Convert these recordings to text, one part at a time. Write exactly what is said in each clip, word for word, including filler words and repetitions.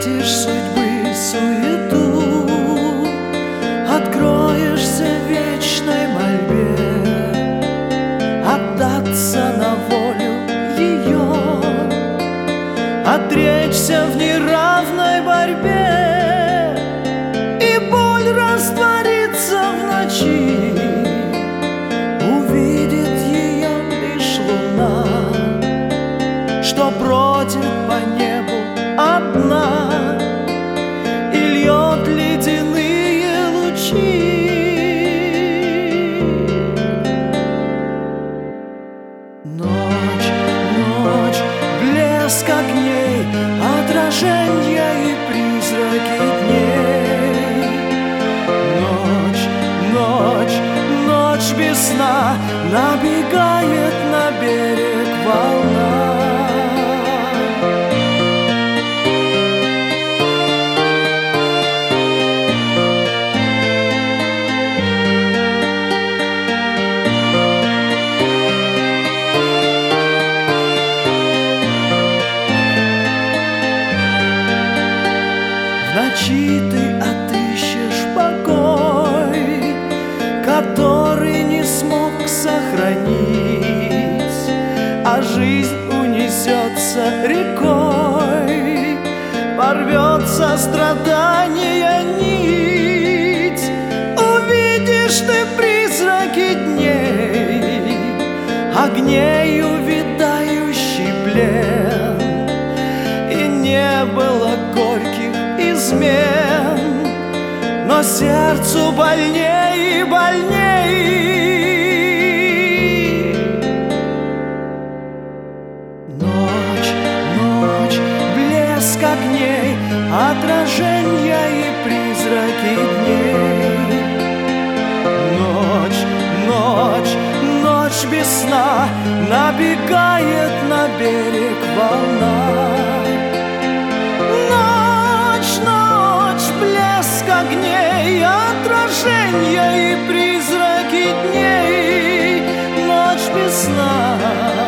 встретишь судьбы суету, откроешься вечной мольбе, отдаться на волю ее, отречься в неравной борьбе, и боль растворится в ночи, увидит ее лишь луна, что бродит по небу одна и льет ледяные лучи. Ночь, ночь, блеск огней, отражения и призраки дней. Ночь, ночь, ночь без сна, набегает на берег волна. В ночи ты отыщешь покой, который не смог сохранить, а жизнь унесется рекой, порвется страдания нить. Увидишь ты призраки дней, огней увядающий плен, и не было горьких измен, но сердцу больней и больней. Ночь, ночь, блеск огней, отражения и призраки дней. Ночь, ночь, ночь без сна, набегает на берег волна. Огней, отражения и призраки дней. Ночь без сна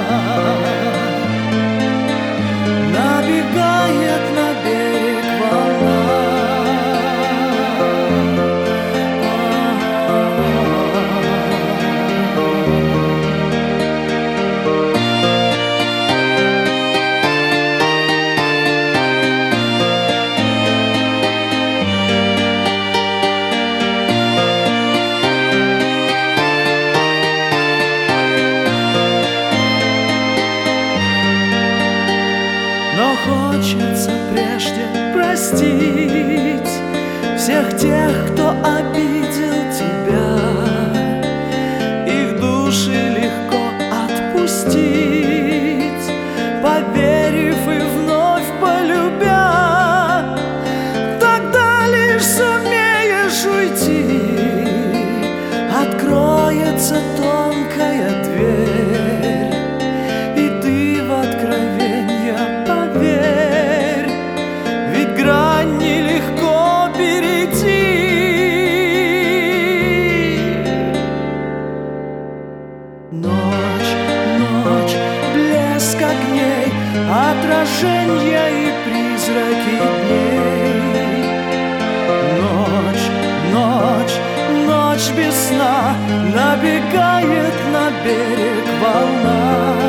набегает на берег волна. Но хочется прежде простить всех тех, кто обидел тебя. Их души легко отпустить, поверив и вновь полюбя. Тогда лишь сумеешь уйти, откроется тонкая дверь, и ты в откровенье поверь, ведь грань нелегко перейти. Ночь, ночь, блеск огней, отражения и призраки дней. Ночь, ночь, ночь без сна, набегает на берег волна.